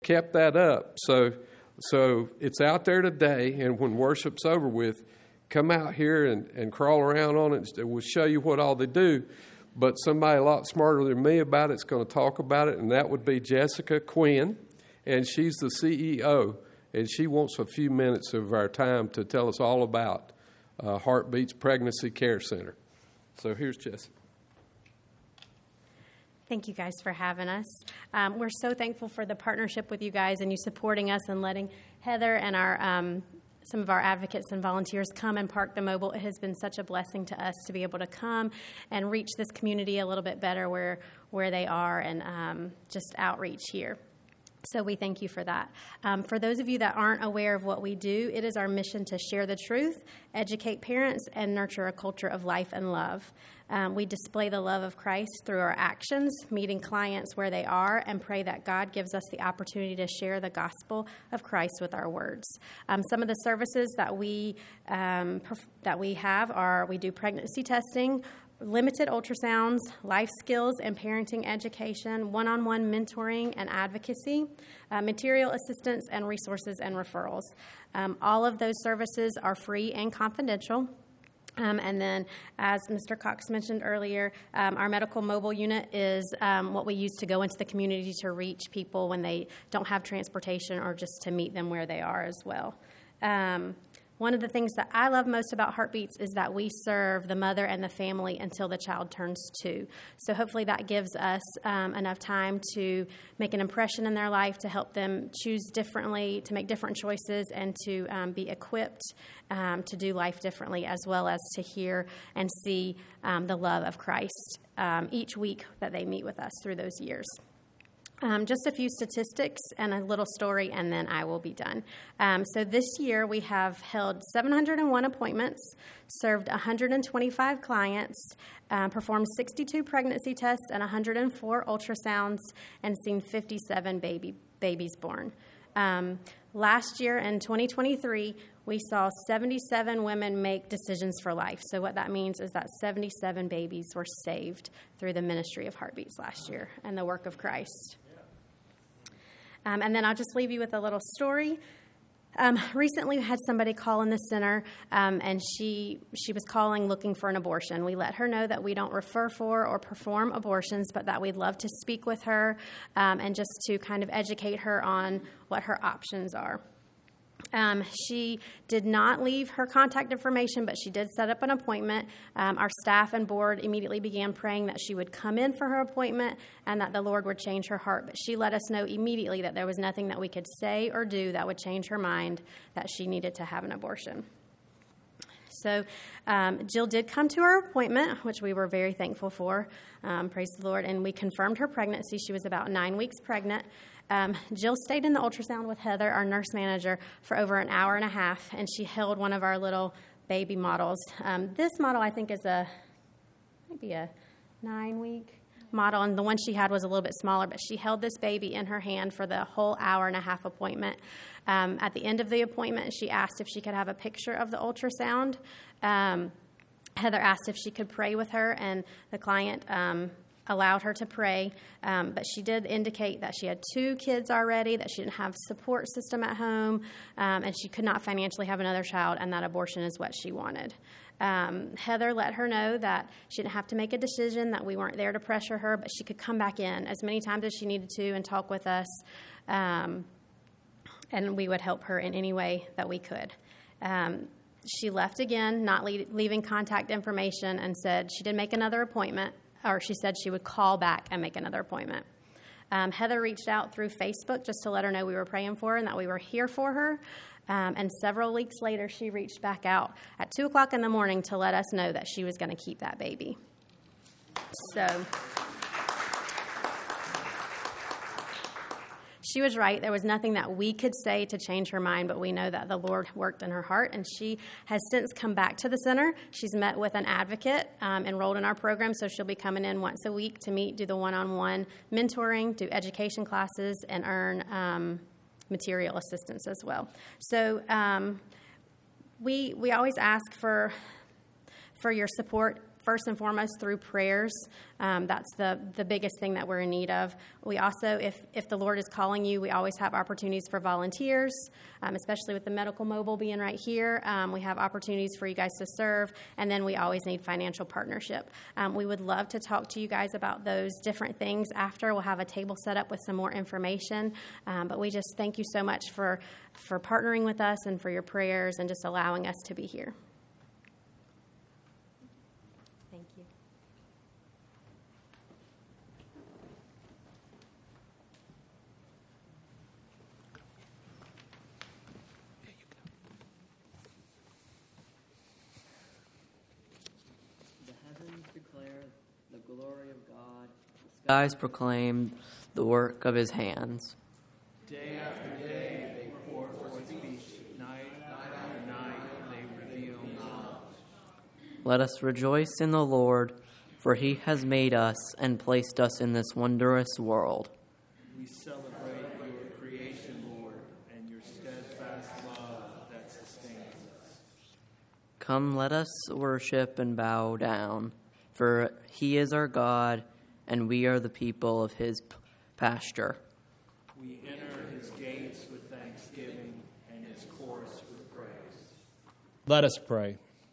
kept that up. So it's out there today, and when worship's over with, come out here and crawl around on it. We'll show you what all they do. But somebody a lot smarter than me about it's going to talk about it, and that would be Jessica Quinn, and she's the CEO, and she wants a few minutes of our time to tell us all about Heartbeats Pregnancy Care Center. So here's Jessica. Thank you guys for having us. We're so thankful for the partnership with you guys and you supporting us and letting Heather and our some of our advocates and volunteers come and park the mobile. It has been such a blessing to us to be able to come and reach this community a little bit better where they are and just outreach here. So we thank you for that. For those of you that aren't aware of what we do, it is our mission to share the truth, educate parents, and nurture a culture of life and love. We display the love of Christ through our actions, meeting clients where they are, and pray that God gives us the opportunity to share the gospel of Christ with our words. Some of the services that we have are we do pregnancy testing, limited ultrasounds, life skills and parenting education, one-on-one mentoring and advocacy, material assistance and resources and referrals. All of those services are free and confidential. And then, as Mr. Cox mentioned earlier, our medical mobile unit is what we use to go into the community to reach people when they don't have transportation or just to meet them where they are as well. One of the things that I love most about Heartbeats is that we serve the mother and the family until the child turns 2. So hopefully that gives us enough time to make an impression in their life, to help them choose differently, to make different choices, and to be equipped to do life differently, as well as to hear and see the love of Christ each week that they meet with us through those years. Just a few statistics and a little story, and then I will be done. So this year we have held 701 appointments, served 125 clients, performed 62 pregnancy tests and 104 ultrasounds, and seen 57 babies born. Last year in 2023, we saw 77 women make decisions for life. So what that means is that 77 babies were saved through the ministry of Heartbeats last year and the work of Christ. And then I'll just leave you with a little story. Recently, we had somebody call in the center, and she was calling looking for an abortion. We let her know that we don't refer for or perform abortions, but that we'd love to speak with her and just to kind of educate her on what her options are. She did not leave her contact information, but she did set up an appointment. Our staff and board immediately began praying that she would come in for her appointment and that the Lord would change her heart. But she let us know immediately that there was nothing that we could say or do that would change her mind, that she needed to have an abortion. So Jill did come to her appointment, which we were very thankful for. Praise the Lord. And we confirmed her pregnancy. She was about 9 weeks pregnant. Jill stayed in the ultrasound with Heather, our nurse manager, for over an hour and a half, and she held one of our little baby models. This model, I think, is maybe a 9-week model, and the one she had was a little bit smaller, but she held this baby in her hand for the whole hour and a half appointment. At the end of the appointment, she asked if she could have a picture of the ultrasound. Heather asked if she could pray with her, and the client allowed her to pray, but she did indicate that she had 2 kids already, that she didn't have a support system at home, and she could not financially have another child, and that abortion is what she wanted. Heather let her know that she didn't have to make a decision, that we weren't there to pressure her, but she could come back in as many times as she needed to and talk with us, and we would help her in any way that we could. She left again, not leaving contact information, and said she did make another appointment, or she said she would call back and make another appointment. Heather reached out through Facebook just to let her know we were praying for her and that we were here for her. And several weeks later, she reached back out at 2 o'clock in the morning to let us know that she was going to keep that baby. So she was right. There was nothing that we could say to change her mind, but we know that the Lord worked in her heart, and she has since come back to the center. She's met with an advocate enrolled in our program, so she'll be coming in once a week to meet, do the one-on-one mentoring, do education classes, and earn material assistance as well. So we always ask for your support first and foremost through prayers. That's the biggest thing that we're in need of. We also, if the Lord is calling you, we always have opportunities for volunteers, especially with the medical mobile being right here. We have opportunities for you guys to serve, and then we always need financial partnership. We would love to talk to you guys about those different things after. We'll have a table set up with some more information, but we just thank you so much for partnering with us and for your prayers and just allowing us to be here. Thank you. The heavens declare the glory of God. The skies proclaim the work of his hands. Day after day they pour forth speech. Night after night they reveal knowledge. Let us rejoice in the Lord, for he has made us and placed us in this wondrous world. We celebrate your creation, Lord, and your steadfast love that sustains us. Come, let us worship and bow down, for he is our God, and we are the people of his pasture. We enter his gates with thanksgiving and his courts with praise. Let us pray.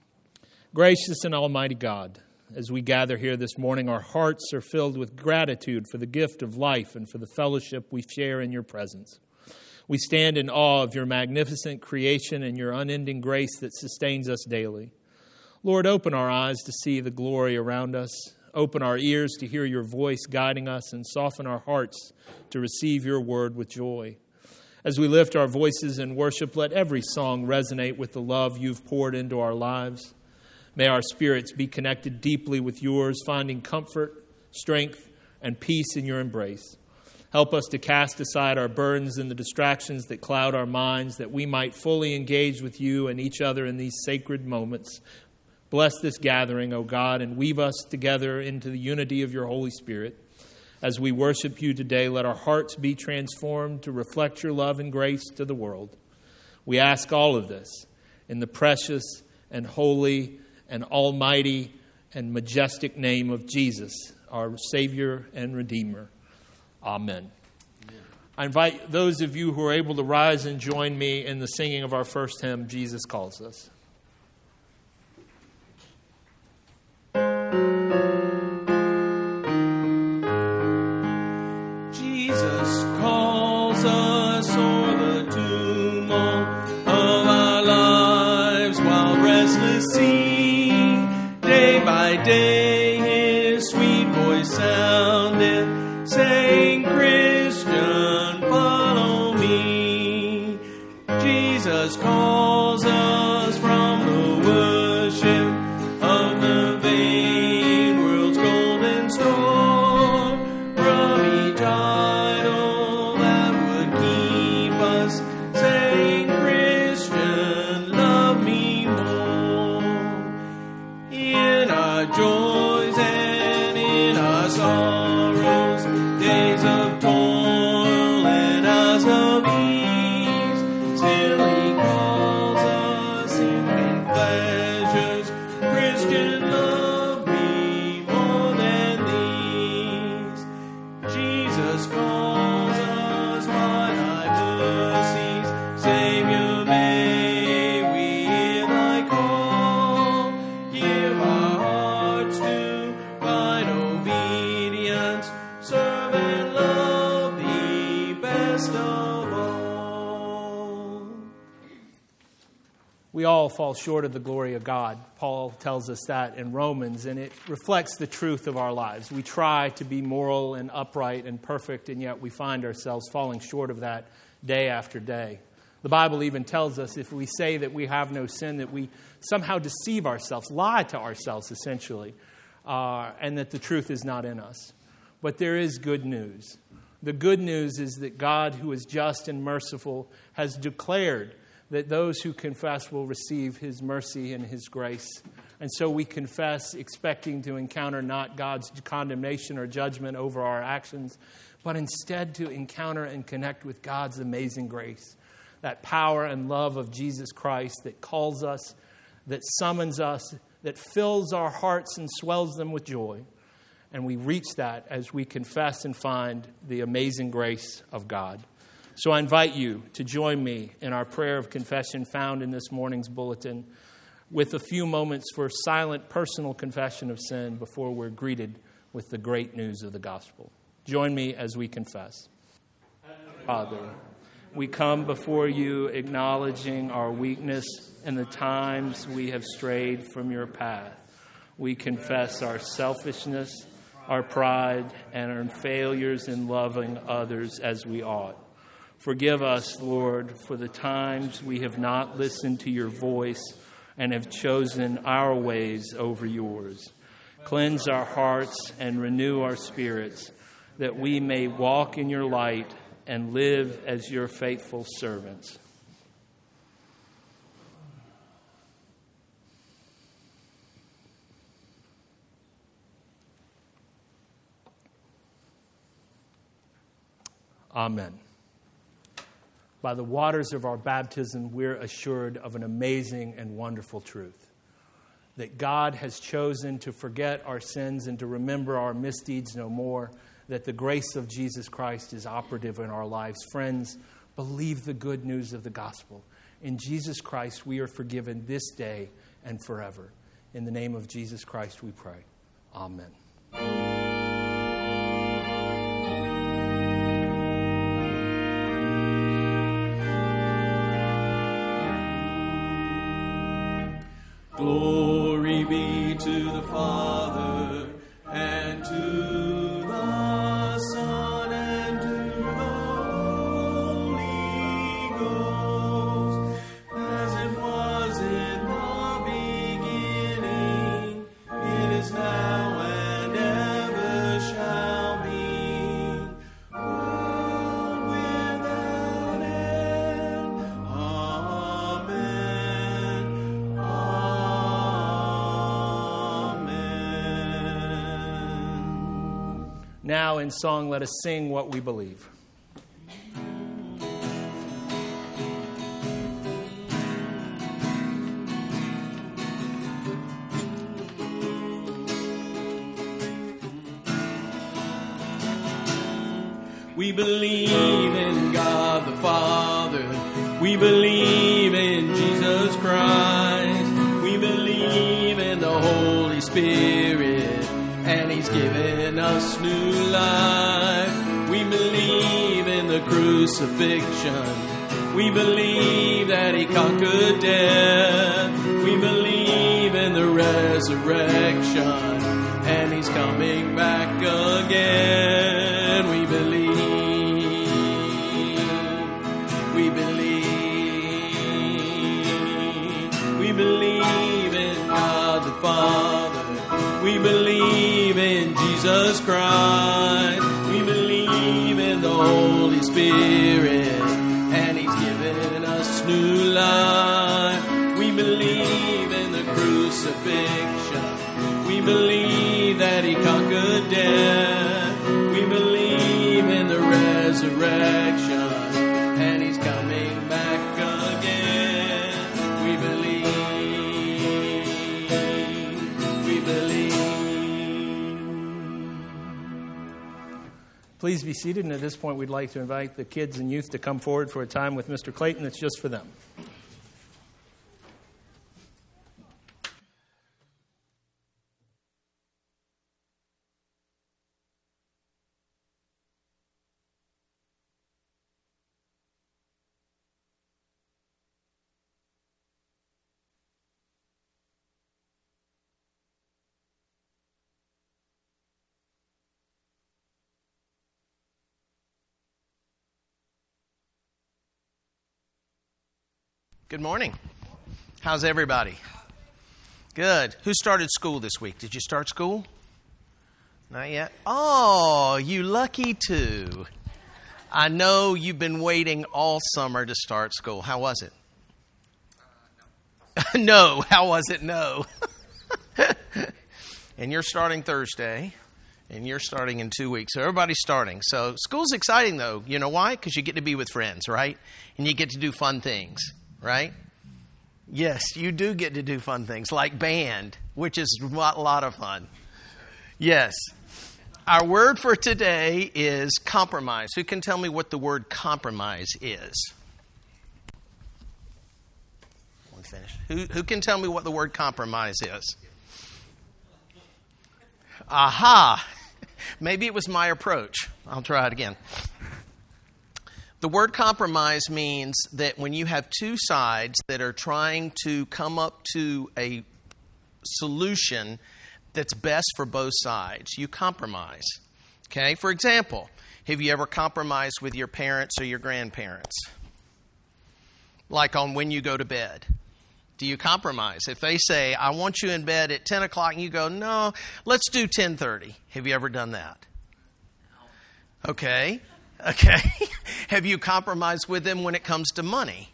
Gracious and almighty God, as we gather here this morning, our hearts are filled with gratitude for the gift of life and for the fellowship we share in your presence. We stand in awe of your magnificent creation and your unending grace that sustains us daily. Lord, open our eyes to see the glory around us. Open our ears to hear your voice guiding us, and soften our hearts to receive your word with joy. As we lift our voices in worship, let every song resonate with the love you've poured into our lives. May our spirits be connected deeply with yours, finding comfort, strength, and peace in your embrace. Help us to cast aside our burdens and the distractions that cloud our minds, that we might fully engage with you and each other in these sacred moments. Bless this gathering, O God, and weave us together into the unity of your Holy Spirit. As we worship you today, let our hearts be transformed to reflect your love and grace to the world. We ask all of this in the precious and holy and almighty and majestic name of Jesus, our Savior and Redeemer. Amen. I invite those of you who are able to rise and join me in the singing of our first hymn, Jesus Calls Us. Jesus calls us o'er the tumult of our lives while restless sea. Day by day his sweet voice sounded, saying, Christian, follow me. Jesus calls us from the worship of the vain world's golden store, from each idol that would keep us, saying, Christian, love me more. In our joys and in our sorrows, days of toil and hours of ease, still he calls us in pleasures. Christian, love me more than these. Jesus calls us by thy mercies, Savior, may we hear thy call. Give our hearts to thine obedience, serve and love thee best of all. We all fall short of the glory of God. Paul tells us that in Romans, and it reflects the truth of our lives. We try to be moral and upright and perfect, and yet we find ourselves falling short of that day after day. The Bible even tells us if we say that we have no sin, that we somehow deceive ourselves, lie to ourselves essentially, and that the truth is not in us. But there is good news. The good news is that God, who is just and merciful, has declared that those who confess will receive his mercy and his grace. And so we confess, expecting to encounter not God's condemnation or judgment over our actions, but instead to encounter and connect with God's amazing grace. That power and love of Jesus Christ that calls us, that summons us, that fills our hearts and swells them with joy. And we reach that as we confess and find the amazing grace of God. So I invite you to join me in our prayer of confession found in this morning's bulletin, with a few moments for silent personal confession of sin before we're greeted with the great news of the gospel. Join me as we confess. Father, we come before you acknowledging our weakness and the times we have strayed from your path. We confess our selfishness, our pride, and our failures in loving others as we ought. Forgive us, Lord, for the times we have not listened to your voice and have chosen our ways over yours. Cleanse our hearts and renew our spirits, that we may walk in your light and live as your faithful servants. Amen. By the waters of our baptism, we're assured of an amazing and wonderful truth, that God has chosen to forget our sins and to remember our misdeeds no more, that the grace of Jesus Christ is operative in our lives. Friends, believe the good news of the gospel. In Jesus Christ, we are forgiven this day and forever. In the name of Jesus Christ, we pray. Amen. Glory be to the Father, and to the Son, and to the Holy Ghost, as it was in the beginning, it is now, and ever shall be, world without end. Amen. Now in song, let us sing what we believe. We believe in God the Father. We believe in Jesus Christ. We believe in the Holy Spirit, and He's given us new life. We believe in the crucifixion. We believe that He conquered death. We believe in the resurrection, and He's coming back again. We believe. We believe in God the Father. We believe in Jesus Christ. We believe in the Holy Spirit, and He's given us new life. We believe in the crucifixion. We believe that He conquered death. We believe in the resurrection, and He's coming back again. We believe. Please be seated, and at this point we'd like to invite the kids and youth to come forward for a time with Mr. Clayton that's just for them. Good morning. How's everybody? Good. Who started school this week? Did you start school? Not yet? Oh, you lucky two. I know you've been waiting all summer to start school. How was it? No. How was it? No. And you're starting Thursday, and you're starting in 2 weeks. So everybody's starting. So school's exciting, though. You know why? Because you get to be with friends, right? And you get to do fun things. Right? Yes, you do get to do fun things like band, which is a lot of fun. Yes. Our word for today is compromise. Who can tell me what the word compromise is? One finish. Who can tell me what the word compromise is? Aha! Maybe it was my approach. I'll try it again. The word compromise means that when you have two sides that are trying to come up to a solution that's best for both sides, you compromise. Okay? For example, have you ever compromised with your parents or your grandparents? Like on when you go to bed. Do you compromise? If they say, I want you in bed at 10 o'clock, and you go, no, let's do 10:30. Have you ever done that? Okay. Have you compromised with them when it comes to money?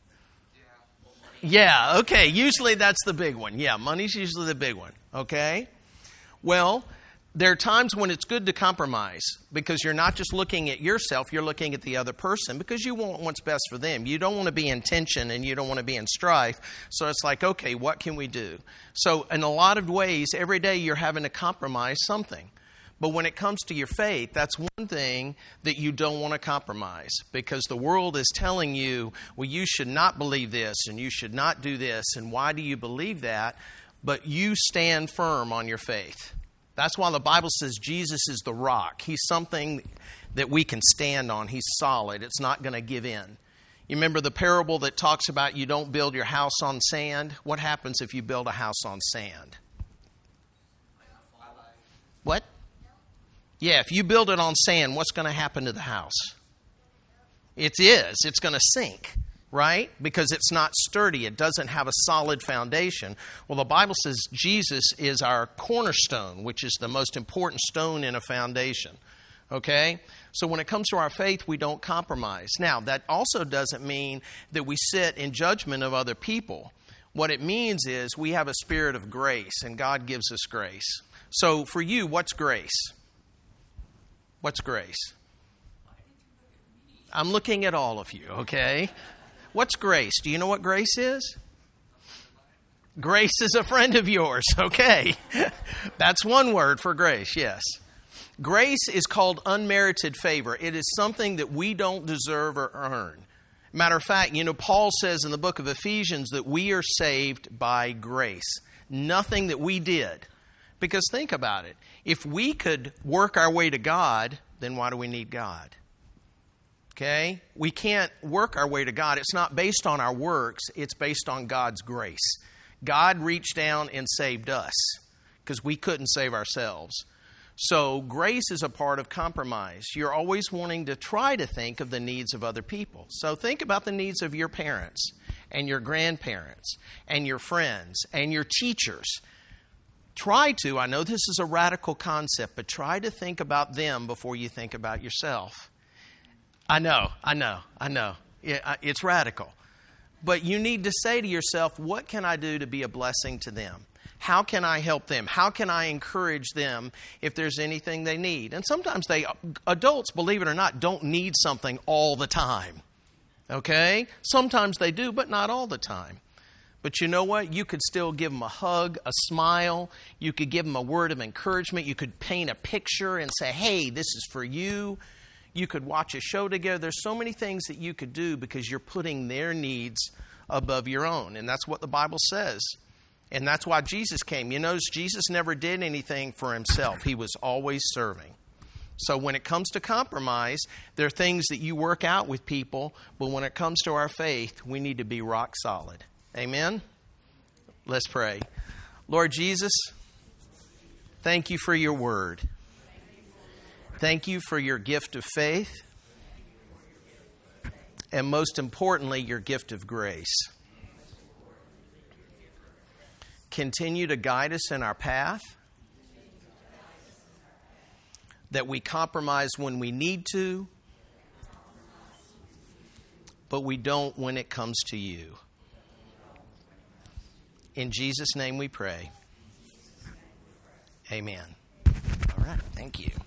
Yeah, okay. Usually that's the big one. Yeah, money's usually the big one. Okay? Well, there are times when it's good to compromise because you're not just looking at yourself, you're looking at the other person because you want what's best for them. You don't want to be in tension and you don't want to be in strife. So it's like, okay, what can we do? So in a lot of ways, every day you're having to compromise something. But when it comes to your faith, that's one thing that you don't want to compromise because the world is telling you, well, you should not believe this and you should not do this. And why do you believe that? But you stand firm on your faith. That's why the Bible says Jesus is the rock. He's something that we can stand on. He's solid. It's not going to give in. You remember the parable that talks about you don't build your house on sand? What happens if you build a house on sand? What? Yeah, if you build it on sand, what's going to happen to the house? It is. It's going to sink, right? Because it's not sturdy. It doesn't have a solid foundation. Well, the Bible says Jesus is our cornerstone, which is the most important stone in a foundation. Okay? So when it comes to our faith, we don't compromise. Now, that also doesn't mean that we sit in judgment of other people. What it means is we have a spirit of grace, and God gives us grace. So for you, what's grace? What's grace? I'm looking at all of you, okay? What's grace? Do you know what grace is? Grace is a friend of yours, okay? That's one word for grace, yes. Grace is called unmerited favor. It is something that we don't deserve or earn. Matter of fact, Paul says in the book of Ephesians that we are saved by grace. Nothing that we did. Because think about it. If we could work our way to God, then why do we need God? Okay? We can't work our way to God. It's not based on our works. It's based on God's grace. God reached down and saved us because we couldn't save ourselves. So grace is a part of compromise. You're always wanting to try to think of the needs of other people. So think about the needs of your parents and your grandparents and your friends and your teachers. Try to, I know this is a radical concept, but try to think about them before you think about yourself. I know. It's radical. But you need to say to yourself, what can I do to be a blessing to them? How can I help them? How can I encourage them if there's anything they need? And sometimes adults, believe it or not, don't need something all the time. Okay? Sometimes they do, but not all the time. But you know what? You could still give them a hug, a smile. You could give them a word of encouragement. You could paint a picture and say, hey, this is for you. You could watch a show together. There's so many things that you could do because you're putting their needs above your own. And that's what the Bible says. And that's why Jesus came. You notice Jesus never did anything for himself. He was always serving. So when it comes to compromise, there are things that you work out with people. But when it comes to our faith, we need to be rock solid. Amen? Let's pray. Lord Jesus, thank you for your word. Thank you for your gift of faith. And most importantly, your gift of grace. Continue to guide us in our path. That we compromise when we need to. But we don't when it comes to you. In Jesus' name we pray. Amen. All right. Thank you.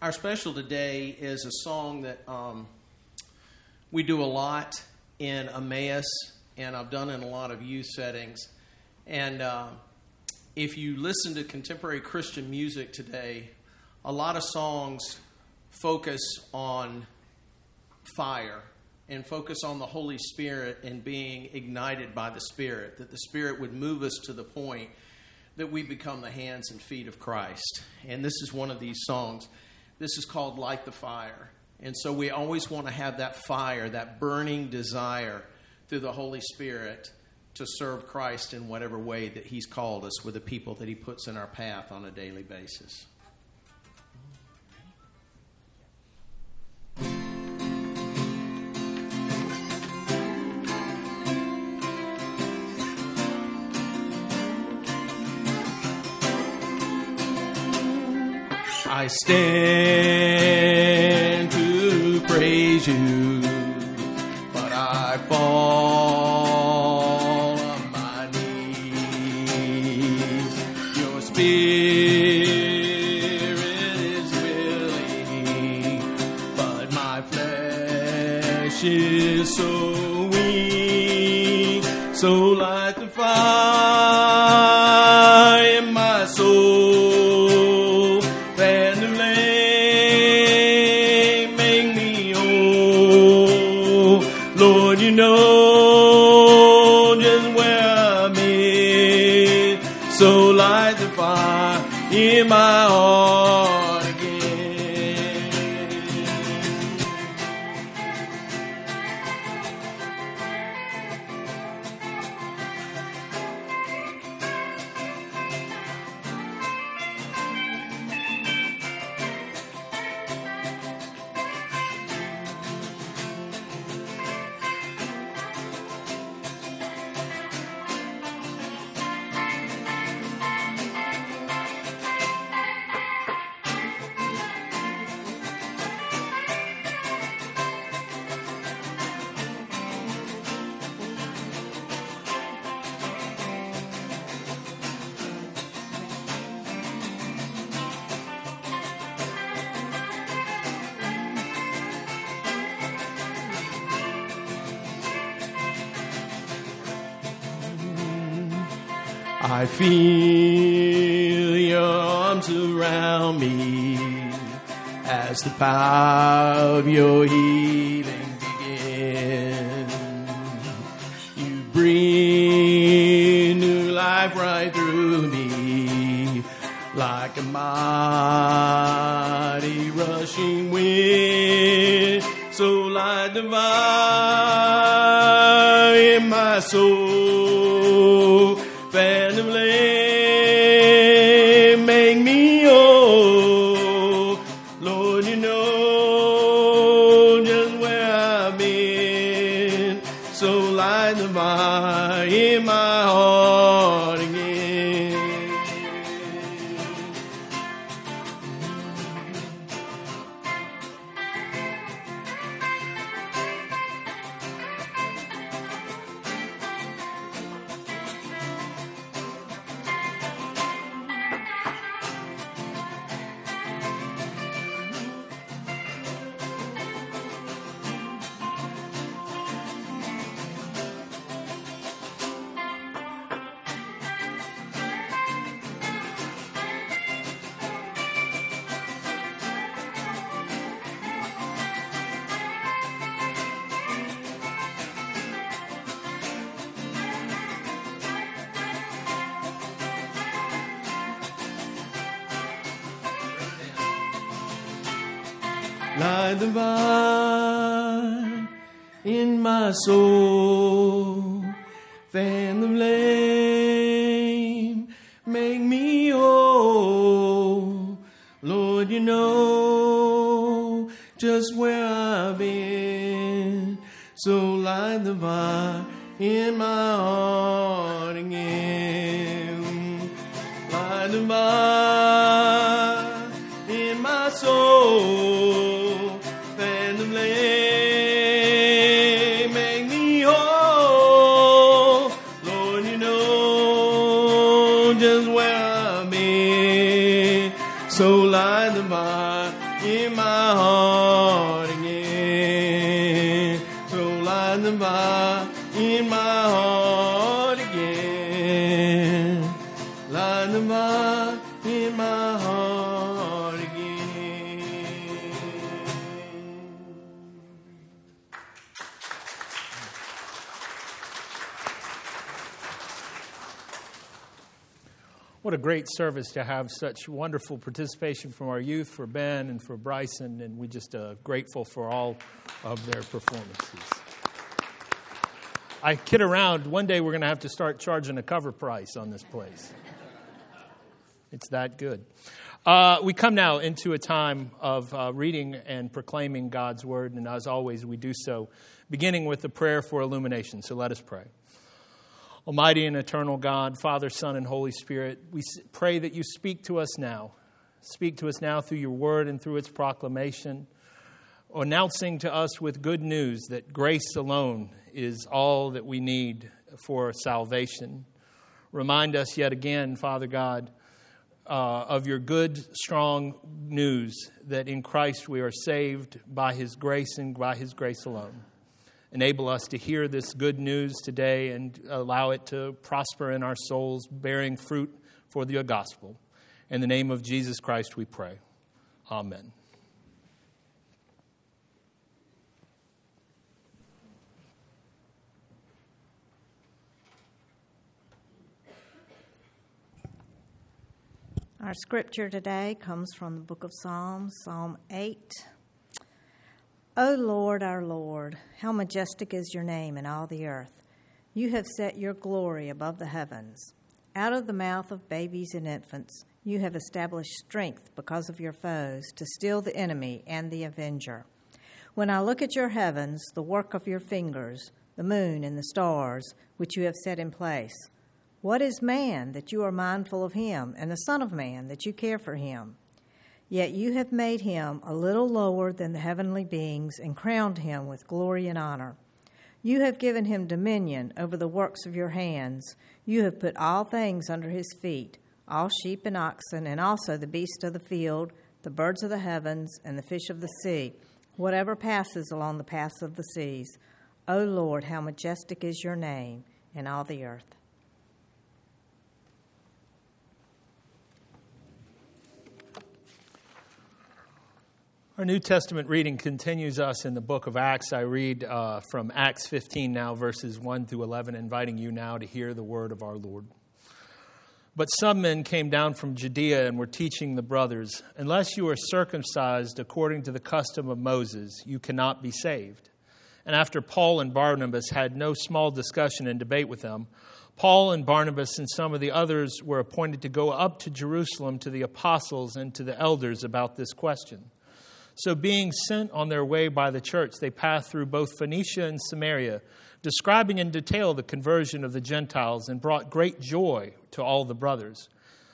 Our special today is a song that we do a lot in Emmaus, and I've done in a lot of youth settings. And if you listen to contemporary Christian music today, a lot of songs focus on fire and focus on the Holy Spirit and being ignited by the Spirit, that the Spirit would move us to the point that we become the hands and feet of Christ. And this is one of these songs. This is called Light the Fire. And so we always want to have that fire, that burning desire through the Holy Spirit to serve Christ in whatever way that He's called us with the people that He puts in our path on a daily basis. I stand to praise you, but I fall on my knees. Your Spirit is willing, but my flesh is so weak. So light the fire in my soul. You know just where I'm in, so light the fire in my heart again. I feel your arms around me as the power of your healing begins. You breathe new life right through me like a mighty rushing wind. So light the fire in my soul. Fan the flame, make me whole. Lord, you know just where I've been. So light the fire in my heart again. Light the fire in my soul, fan the flame, make me whole. Lord, you know just where I've been, so light the fire in my heart again. Light the fire in my soul. So light the fire the fire in my heart again. Light the fire in my heart again. What a great service to have such wonderful participation from our youth, for Ben and for Bryson, and we're just grateful for all of their performances. I kid around, one day we're going to have to start charging a cover price on this place. It's that good. We come now into a time of reading and proclaiming God's Word, and as always, we do so beginning with the prayer for illumination. So let us pray. Almighty and eternal God, Father, Son, and Holy Spirit, we pray that you speak to us now. Speak to us now through your word and through its proclamation, announcing to us with good news that grace alone is all that we need for salvation. Remind us yet again, Father God, of your good, strong news that in Christ we are saved by his grace and by his grace alone. Enable us to hear this good news today and allow it to prosper in our souls, bearing fruit for the gospel. In the name of Jesus Christ we pray. Amen. Our scripture today comes from the book of Psalms, Psalm 8. O Lord, our Lord, how majestic is your name in all the earth. You have set your glory above the heavens. Out of the mouth of babies and infants, you have established strength because of your foes, to still the enemy and the avenger. When I look at your heavens, the work of your fingers, the moon and the stars, which you have set in place, what is man that you are mindful of him, and the Son of Man that you care for him? Yet you have made him a little lower than the heavenly beings and crowned him with glory and honor. You have given him dominion over the works of your hands. You have put all things under his feet, all sheep and oxen, and also the beasts of the field, the birds of the heavens, and the fish of the sea, whatever passes along the paths of the seas. O Lord, how majestic is your name in all the earth. Our New Testament reading continues us in the book of Acts. I read from Acts 15 now, verses 1 through 11, inviting you now to hear the word of our Lord. But some men came down from Judea and were teaching the brothers, unless you are circumcised according to the custom of Moses, you cannot be saved. And after Paul and Barnabas had no small discussion and debate with them, Paul and Barnabas and some of the others were appointed to go up to Jerusalem to the apostles and to the elders about this question. So being sent on their way by the church, they passed through both Phoenicia and Samaria, describing in detail the conversion of the Gentiles, and brought great joy to all the brothers.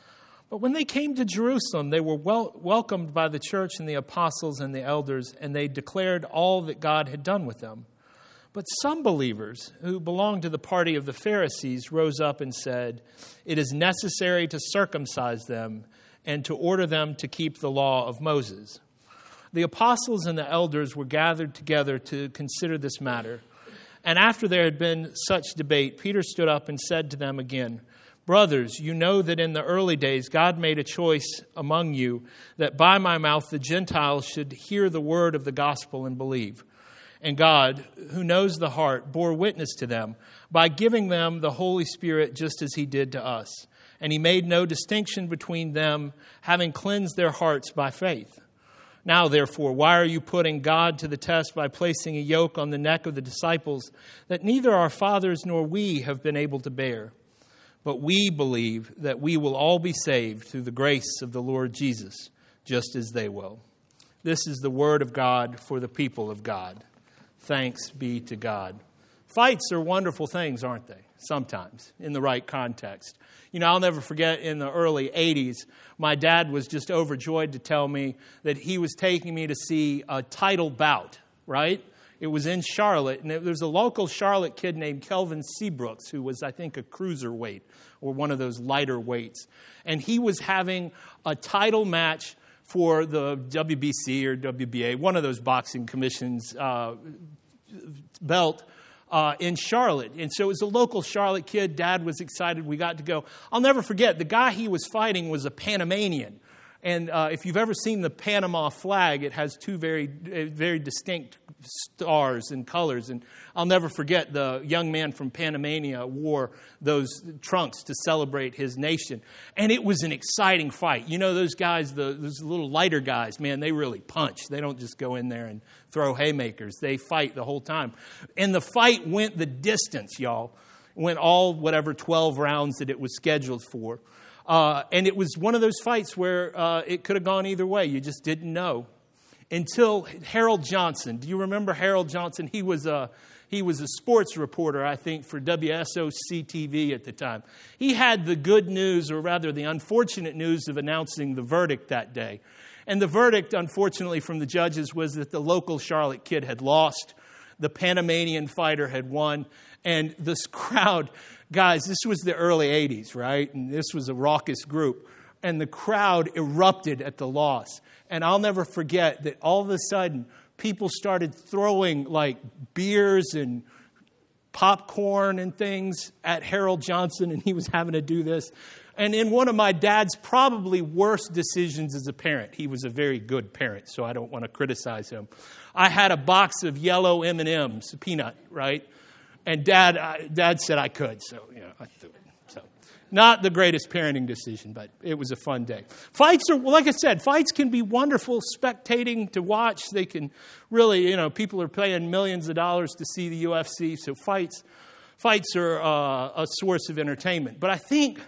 But when they came to Jerusalem, they were welcomed by the church and the apostles and the elders, and they declared all that God had done with them. But some believers who belonged to the party of the Pharisees rose up and said, "It is necessary to circumcise them and to order them to keep the law of Moses." The apostles and the elders were gathered together to consider this matter. And after there had been such debate, Peter stood up and said to them again, "Brothers, you know that in the early days God made a choice among you that by my mouth the Gentiles should hear the word of the gospel and believe. And God, who knows the heart, bore witness to them by giving them the Holy Spirit just as he did to us. And he made no distinction between them, having cleansed their hearts by faith. Now, therefore, why are you putting God to the test by placing a yoke on the neck of the disciples that neither our fathers nor we have been able to bear? But we believe that we will all be saved through the grace of the Lord Jesus, just as they will." This is the word of God for the people of God. Thanks be to God. Fights are wonderful things, aren't they? Sometimes, in the right context. You know, I'll never forget in the early 80s, my dad was just overjoyed to tell me that he was taking me to see a title bout, right? It was in Charlotte, and there was a local Charlotte kid named Kelvin Seabrooks, who was, I think, a cruiserweight or one of those lighter weights. And he was having a title match for the WBC or WBA, one of those boxing commissions belt, in Charlotte. And so it was a local Charlotte kid. Dad was excited we got to go. I'll never forget, the guy he was fighting was a Panamanian. And if you've ever seen the Panama flag, it has two very distinct stars and colors. And I'll never forget the young man from Panamania wore those trunks to celebrate his nation. And it was an exciting fight. You know, those guys, those little lighter guys, man, they really punch. They don't just go in there and throw haymakers. They fight the whole time. And the fight went the distance, y'all. Went all 12 rounds that it was scheduled for. And it was one of those fights where it could have gone either way. You just didn't know. Until Harold Johnson. Do you remember Harold Johnson? He was a sports reporter, I think, for WSOC-TV at the time. He had the good news, or rather the unfortunate news, of announcing the verdict that day. And the verdict, unfortunately, from the judges was that the local Charlotte kid had lost. The Panamanian fighter had won. And this crowd, guys, this was the early 80s, right? And this was a raucous group. And the crowd erupted at the loss. And I'll never forget that all of a sudden, people started throwing like beers and popcorn and things at Harold Johnson, and he was having to do this. And in one of my dad's probably worst decisions as a parent, he was a very good parent, so I don't want to criticize him. I had a box of yellow M&Ms, peanut, right? And Dad said I could, so I threw it. So, not the greatest parenting decision, but it was a fun day. Fights are, like I said, fights can be wonderful spectating to watch. They can really, people are paying millions of dollars to see the UFC, so fights are a source of entertainment. But I think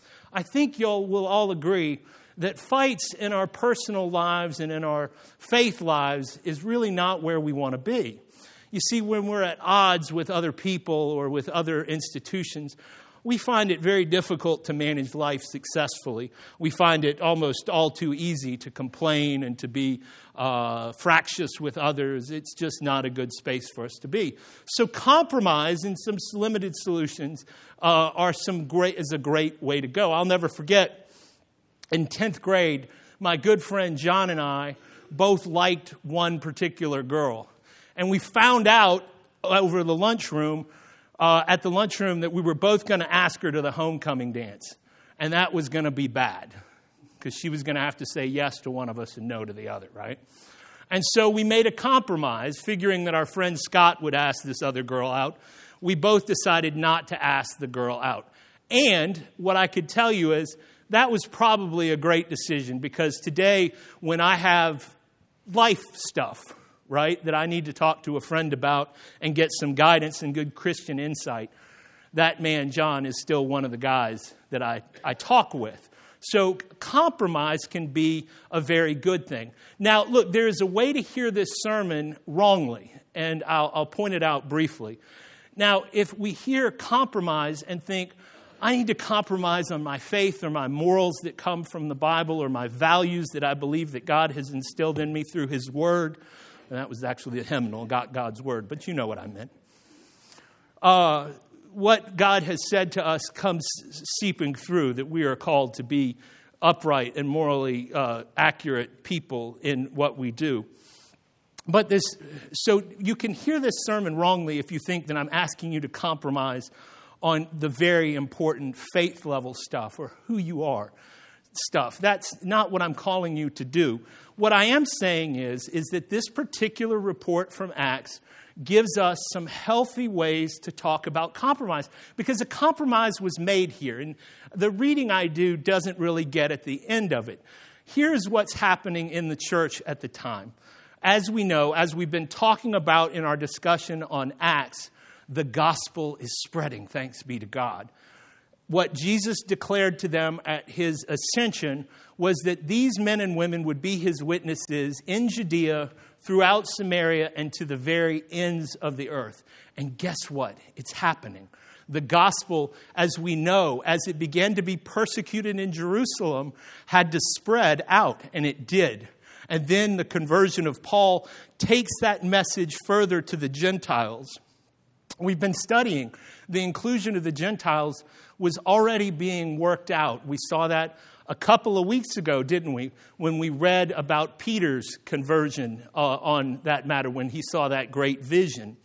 y'all will all agree that fights in our personal lives and in our faith lives is really not where we want to be. You see, when we're at odds with other people or with other institutions, we find it very difficult to manage life successfully. We find it almost all too easy to complain and to be fractious with others. It's just not a good space for us to be. So compromise and some limited solutions is a great way to go. I'll never forget, in 10th grade, my good friend John and I both liked one particular girl. And we found out over the lunchroom, at the lunchroom, that we were both going to ask her to the homecoming dance. And that was going to be bad, because she was going to have to say yes to one of us and no to the other, right? And so we made a compromise, figuring that our friend Scott would ask this other girl out. We both decided not to ask the girl out. And what I could tell you is that was probably a great decision, because today, when I have life stuff, right, that I need to talk to a friend about and get some guidance and good Christian insight, that man, John, is still one of the guys that I talk with. So compromise can be a very good thing. Now, look, there is a way to hear this sermon wrongly, and I'll point it out briefly. Now, if we hear compromise and think, I need to compromise on my faith or my morals that come from the Bible or my values that I believe that God has instilled in me through His Word, and that was actually a hymnal, God's Word, but you know what I meant. What God has said to us comes seeping through, that we are called to be upright and morally accurate people in what we do. So you can hear this sermon wrongly if you think that I'm asking you to compromise on the very important faith level stuff or who you are stuff. That's not what I'm calling you to do. What I am saying is that this particular report from Acts gives us some healthy ways to talk about compromise, because a compromise was made here. And the reading I do doesn't really get at the end of it. Here's what's happening in the church at the time. As we know, as we've been talking about in our discussion on Acts, the gospel is spreading, thanks be to God. What Jesus declared to them at His ascension was that these men and women would be His witnesses in Judea, throughout Samaria, and to the very ends of the earth. And guess what? It's happening. The gospel, as we know, as it began to be persecuted in Jerusalem, had to spread out, and it did. And then the conversion of Paul takes that message further to the Gentiles. We've been studying the inclusion of the Gentiles was already being worked out. We saw that a couple of weeks ago, didn't we, when we read about Peter's conversion on that matter, when he saw that great vision.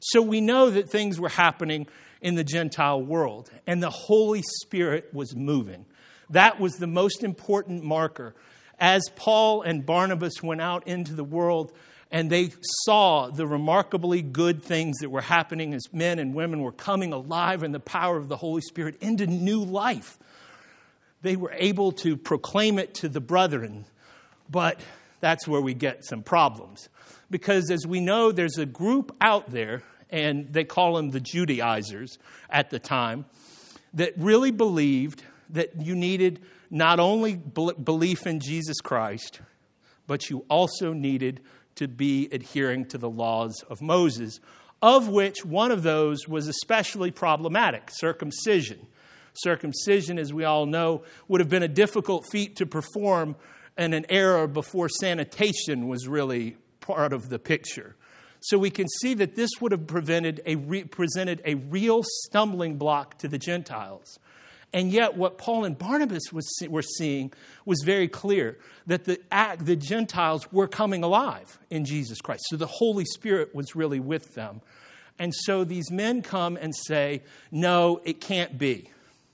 So we know that things were happening in the Gentile world, and the Holy Spirit was moving. That was the most important marker. As Paul and Barnabas went out into the world and they saw the remarkably good things that were happening as men and women were coming alive in the power of the Holy Spirit into new life, they were able to proclaim it to the brethren. But that's where we get some problems. Because as we know, there's a group out there, and they call them the Judaizers at the time, that really believed that you needed not only belief in Jesus Christ, but you also needed to be adhering to the laws of Moses, of which one of those was especially problematic, circumcision. Circumcision, as we all know, would have been a difficult feat to perform in an era before sanitation was really part of the picture. So we can see that this would have presented a real stumbling block to the Gentiles. And yet what Paul and Barnabas were seeing was very clear, that the Gentiles were coming alive in Jesus Christ. So the Holy Spirit was really with them. And so these men come and say, no, it can't be.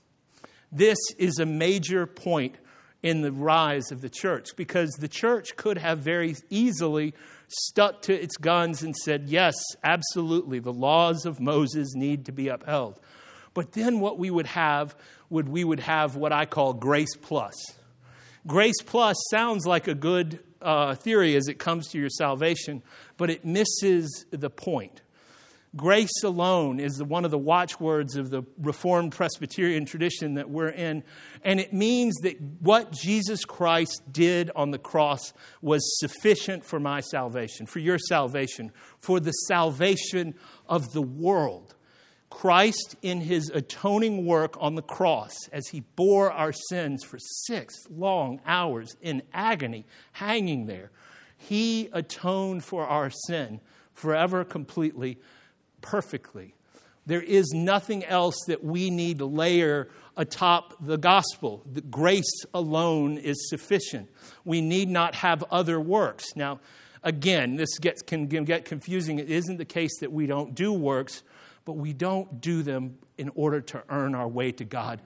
This is a major point in the rise of the church, because the church could have very easily stuck to its guns and said, yes, absolutely, the laws of Moses need to be upheld. But then what we would have what I call grace plus. Grace plus sounds like a good theory as it comes to your salvation, but it misses the point. Grace alone is one of the watchwords of the Reformed Presbyterian tradition that we're in. And it means that what Jesus Christ did on the cross was sufficient for my salvation, for your salvation, for the salvation of the world. Christ, in his atoning work on the cross, as he bore our sins for 6 long hours in agony, hanging there, he atoned for our sin forever, completely, perfectly. There is nothing else that we need to layer atop the gospel. The grace alone is sufficient. We need not have other works. Now, again, this can get confusing. It isn't the case that we don't do works, but we don't do them in order to earn our way to God.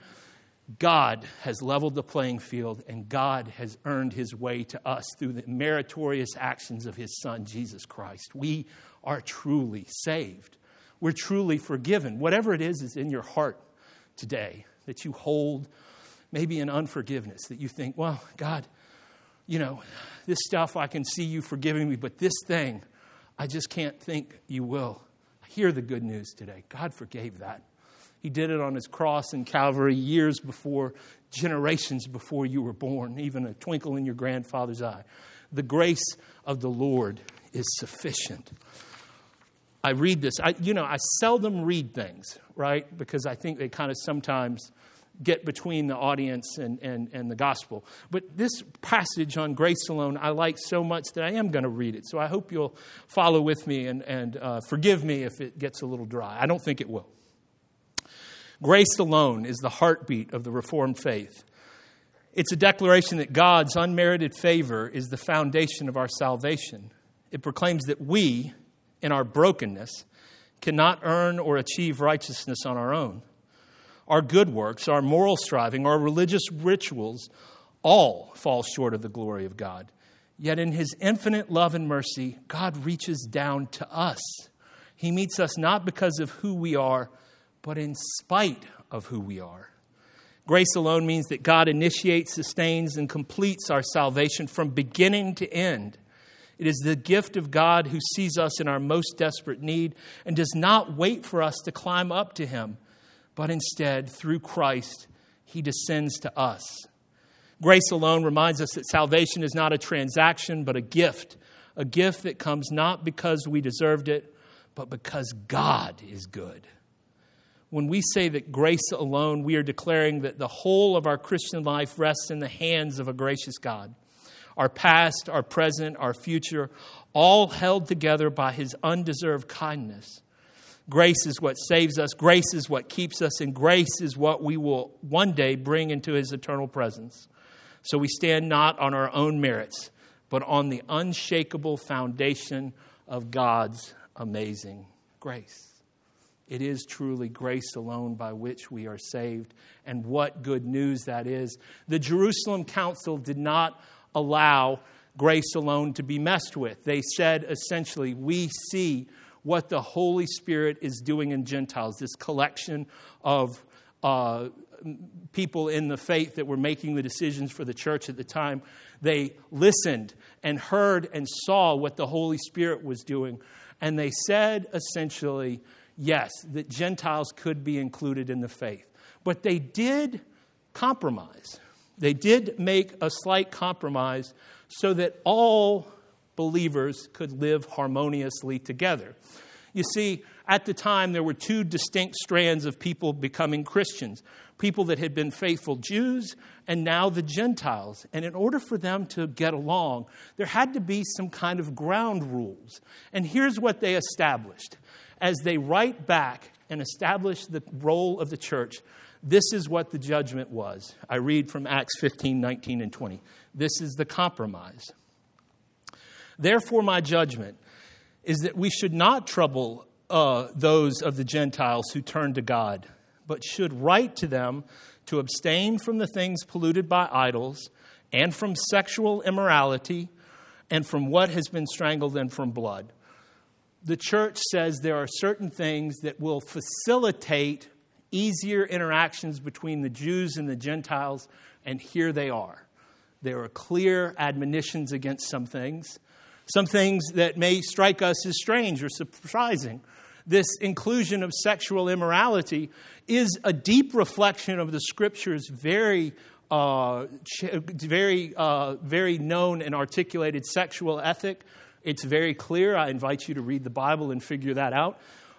God has leveled the playing field, and God has earned his way to us through the meritorious actions of his Son, Jesus Christ. We are truly saved. We're truly forgiven. Whatever it is in your heart today that you hold, maybe in unforgiveness, that you think, well, God, this stuff I can see you forgiving me, but this thing, I just can't think you will. Hear the good news today. God forgave that. He did it on his cross in Calvary years before, generations before you were born, even a twinkle in your grandfather's eye. The grace of the Lord is sufficient. I read this. I seldom read things, right? Because I think they kind of sometimes get between the audience and the gospel. But this passage on grace alone, I like so much that I am going to read it. So I hope you'll follow with me and forgive me if it gets a little dry. I don't think it will. Grace alone is the heartbeat of the Reformed faith. It's a declaration that God's unmerited favor is the foundation of our salvation. It proclaims that we, in our brokenness, cannot earn or achieve righteousness on our own. Our good works, our moral striving, our religious rituals all fall short of the glory of God. Yet in his infinite love and mercy, God reaches down to us. He meets us not because of who we are, but in spite of who we are. Grace alone means that God initiates, sustains, and completes our salvation from beginning to end. It is the gift of God who sees us in our most desperate need and does not wait for us to climb up to him, but instead, through Christ, he descends to us. Grace alone reminds us that salvation is not a transaction, but a gift that comes not because we deserved it, but because God is good. When we say that grace alone, we are declaring that the whole of our Christian life rests in the hands of a gracious God. Our past, our present, our future, all held together by his undeserved kindness. Grace is what saves us. Grace is what keeps us. And grace is what we will one day bring into his eternal presence. So we stand not on our own merits, but on the unshakable foundation of God's amazing grace. It is truly grace alone by which we are saved. And what good news that is. The Jerusalem Council did not allow grace alone to be messed with. They said essentially, we see what the Holy Spirit is doing in Gentiles, this collection of people in the faith that were making the decisions for the church at the time. They listened and heard and saw what the Holy Spirit was doing. And they said essentially, yes, that Gentiles could be included in the faith. But they did compromise. They did make a slight compromise so that all believers could live harmoniously together. You see, at the time, there were two distinct strands of people becoming Christians. People that had been faithful Jews and now the Gentiles. And in order for them to get along, there had to be some kind of ground rules. And here's what they established. As they write back and establish the role of the church, this is what the judgment was. I read from Acts 15, 19, and 20. This is the compromise. Therefore, my judgment is that we should not trouble those of the Gentiles who turn to God, but should write to them to abstain from the things polluted by idols, and from sexual immorality, and from what has been strangled, and from blood. The church says there are certain things that will facilitate easier interactions between the Jews and the Gentiles, and here they are. There are clear admonitions against some things that may strike us as strange or surprising. This inclusion of sexual immorality is a deep reflection of the Scripture's very known and articulated sexual ethic. It's very clear. I invite you to read the Bible and figure that out.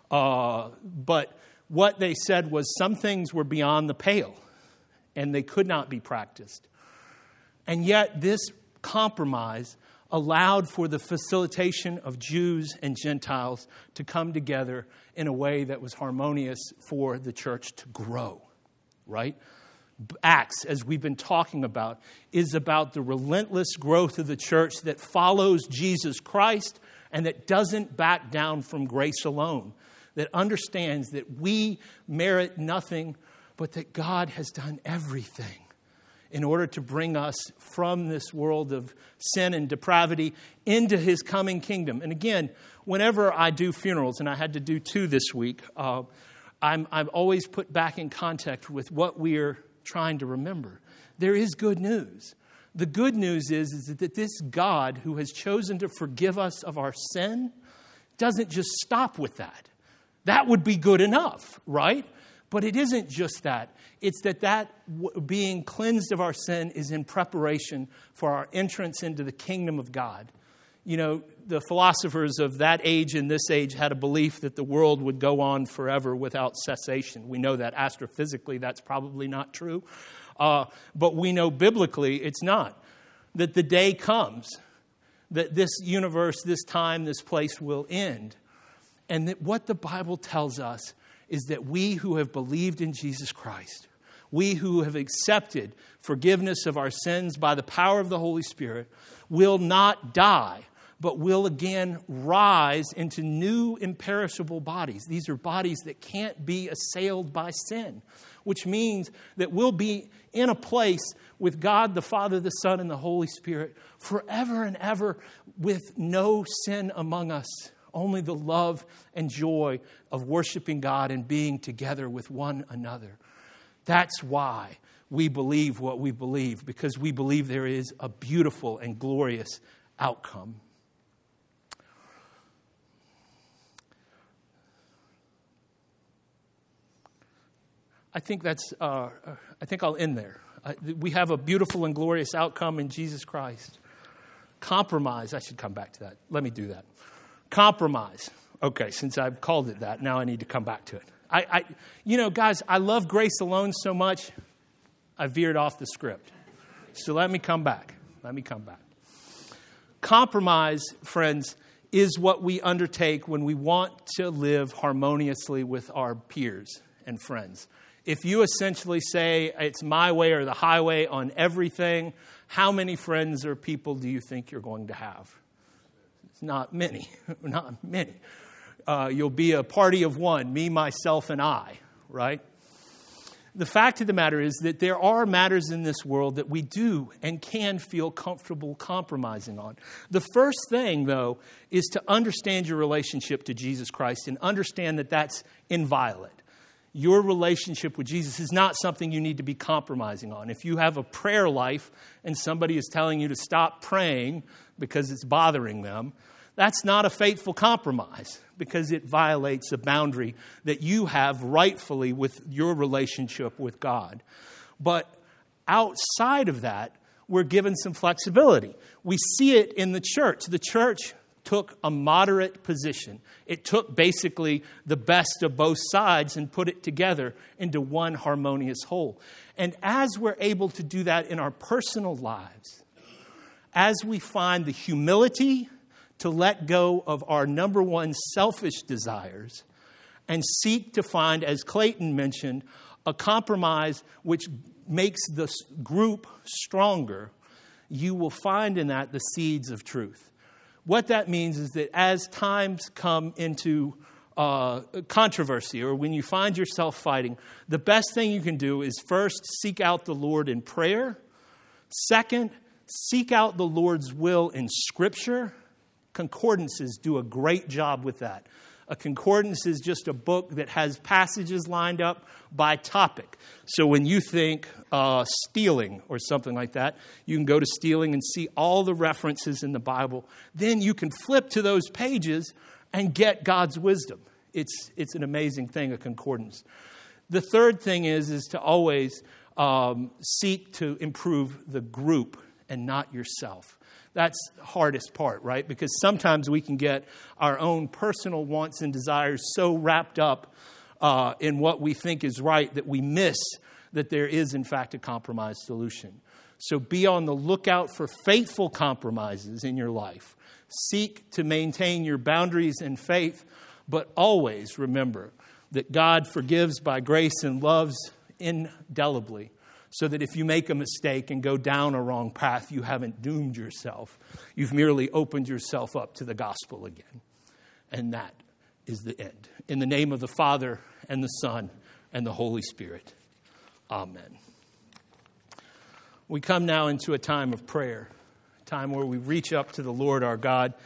But what they said was some things were beyond the pale, and they could not be practiced. And yet this compromise allowed for the facilitation of Jews and Gentiles to come together in a way that was harmonious for the church to grow, right? Acts, as we've been talking about, is about the relentless growth of the church that follows Jesus Christ and that doesn't back down from grace alone, that understands that we merit nothing, but that God has done everything in order to bring us from this world of sin and depravity into his coming kingdom. And again, whenever I do funerals, and I had to do 2 this week, I'm always put back in contact with what we're trying to remember. There is good news. The good news is that this God who has chosen to forgive us of our sin doesn't just stop with that. That would be good enough, right? But it isn't just that. It's that being cleansed of our sin is in preparation for our entrance into the kingdom of God. You know, the philosophers of that age and this age had a belief that the world would go on forever without cessation. We know that astrophysically that's probably not true. But we know biblically it's not. That the day comes that this universe, this time, this place will end. And that what the Bible tells us is that we who have believed in Jesus Christ, we who have accepted forgiveness of our sins by the power of the Holy Spirit, will not die, but will again rise into new imperishable bodies. These are bodies that can't be assailed by sin, which means that we'll be in a place with God, the Father, the Son, and the Holy Spirit forever and ever with no sin among us. Only the love and joy of worshiping God and being together with one another. That's why we believe what we believe, because we believe there is a beautiful and glorious outcome. I think I'll end there. We have a beautiful and glorious outcome in Jesus Christ. Compromise. I should come back to that. Let me do that. Compromise. Okay, since I've called it that, now I need to come back to it. Guys, I love grace alone so much, I veered off the script. So let me come back. Compromise, friends, is what we undertake when we want to live harmoniously with our peers and friends. If you essentially say it's my way or the highway on everything, how many friends or people do you think you're going to have? Not many. You'll be a party of one, me, myself, and I, right? The fact of the matter is that there are matters in this world that we do and can feel comfortable compromising on. The first thing, though, is to understand your relationship to Jesus Christ and understand that that's inviolate. Your relationship with Jesus is not something you need to be compromising on. If you have a prayer life and somebody is telling you to stop praying because it's bothering them, that's not a faithful compromise because it violates a boundary that you have rightfully with your relationship with God. But outside of that, we're given some flexibility. We see it in the church. The church took a moderate position. It took basically the best of both sides and put it together into one harmonious whole. And as we're able to do that in our personal lives, as we find the humility to let go of our number one selfish desires and seek to find, as Clayton mentioned, a compromise which makes the group stronger, you will find in that the seeds of truth. What that means is that as times come into controversy or when you find yourself fighting, the best thing you can do is first seek out the Lord in prayer. Second, seek out the Lord's will in Scripture. Concordances do a great job with that. A concordance is just a book that has passages lined up by topic. So when you think stealing or something like that, you can go to stealing and see all the references in the Bible. Then you can flip to those pages and get God's wisdom. It's an amazing thing, a concordance. The third thing is to always seek to improve the group and not yourself. That's the hardest part, right? Because sometimes we can get our own personal wants and desires so wrapped up in what we think is right that we miss that there is, in fact, a compromise solution. So be on the lookout for faithful compromises in your life. Seek to maintain your boundaries in faith, but always remember that God forgives by grace and loves indelibly. So that if you make a mistake and go down a wrong path, you haven't doomed yourself. You've merely opened yourself up to the gospel again. And that is the end. In the name of the Father, and the Son, and the Holy Spirit. Amen. We come now into a time of prayer, a time where we reach up to the Lord our God,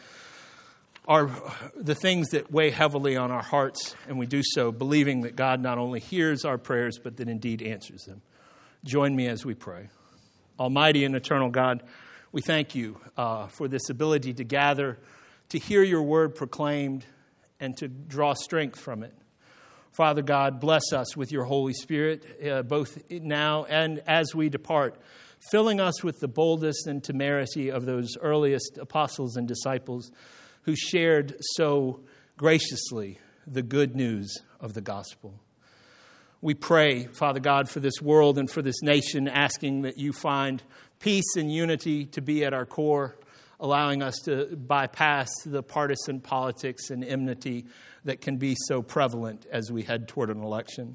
the things that weigh heavily on our hearts, and we do so believing that God not only hears our prayers, but that indeed answers them. Join me as we pray. Almighty and eternal God, we thank you for this ability to gather, to hear your word proclaimed, and to draw strength from it. Father God, bless us with your Holy Spirit, both now and as we depart, filling us with the boldness and temerity of those earliest apostles and disciples who shared so graciously the good news of the gospel. We pray, Father God, for this world and for this nation, asking that you find peace and unity to be at our core, allowing us to bypass the partisan politics and enmity that can be so prevalent as we head toward an election.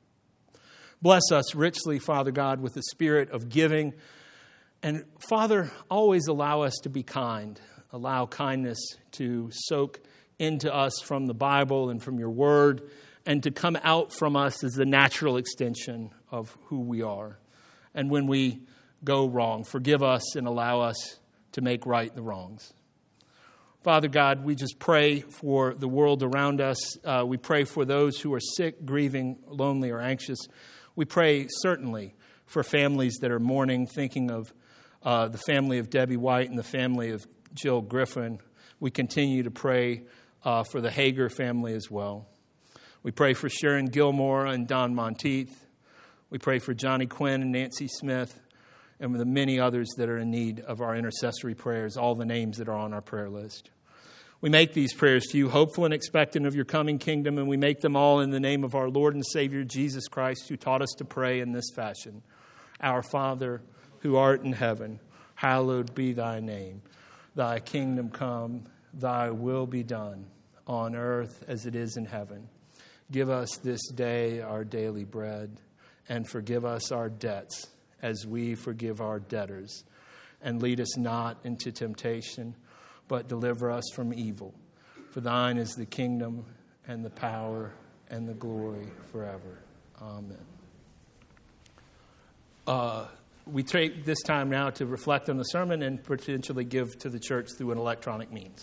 Bless us richly, Father God, with the spirit of giving. And Father, always allow us to be kind. Allow kindness to soak into us from the Bible and from your word, and to come out from us as the natural extension of who we are. And when we go wrong, forgive us and allow us to make right the wrongs. Father God, we just pray for the world around us. We pray for those who are sick, grieving, lonely, or anxious. We pray certainly for families that are mourning, thinking of the family of Debbie White and the family of Jill Griffin. We continue to pray for the Hager family as well. We pray for Sharon Gilmore and Don Monteith. We pray for Johnny Quinn and Nancy Smith, and the many others that are in need of our intercessory prayers, all the names that are on our prayer list. We make these prayers to you, hopeful and expectant of your coming kingdom, and we make them all in the name of our Lord and Savior, Jesus Christ, who taught us to pray in this fashion. Our Father, who art in heaven, hallowed be thy name. Thy kingdom come, thy will be done, on earth as it is in heaven. Give us this day our daily bread, and forgive us our debts as we forgive our debtors. And lead us not into temptation, but deliver us from evil. For thine is the kingdom and the power and the glory forever. Amen. We take this time now to reflect on the sermon and potentially give to the church through an electronic means.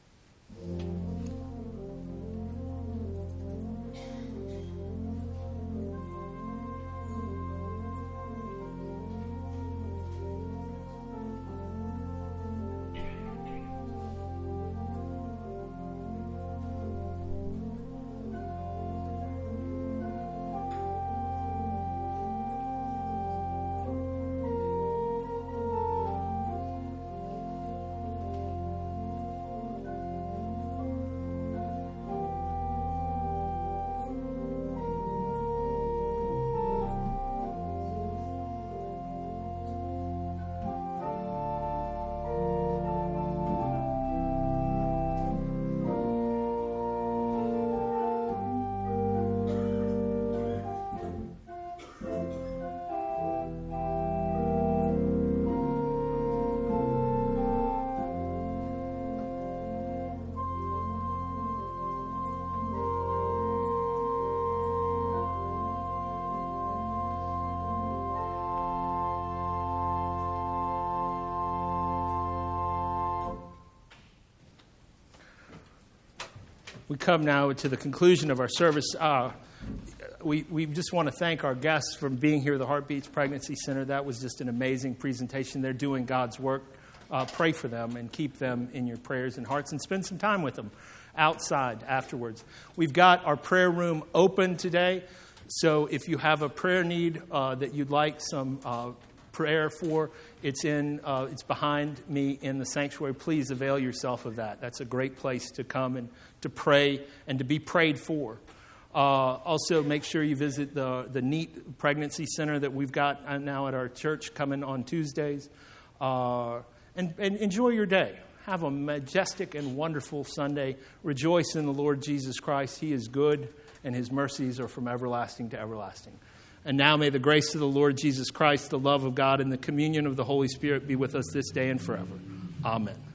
We come now to the conclusion of our service. We just want to thank our guests for being here at the Heartbeats Pregnancy Center. That was just an amazing presentation. They're doing God's work. Pray for them and keep them in your prayers and hearts, and spend some time with them outside afterwards. We've got our prayer room open today, so if you have a prayer need that you'd like some prayer for, it's behind me in the sanctuary. Please avail yourself of that. That's a great place to come and to pray and to be prayed for. Also, make sure you visit the NEAT Pregnancy Center that we've got now at our church coming on Tuesdays. And enjoy your day. Have a majestic and wonderful Sunday. Rejoice in the Lord Jesus Christ. He is good, and His mercies are from everlasting to everlasting. And now may the grace of the Lord Jesus Christ, the love of God, and the communion of the Holy Spirit be with us this day and forever. Amen.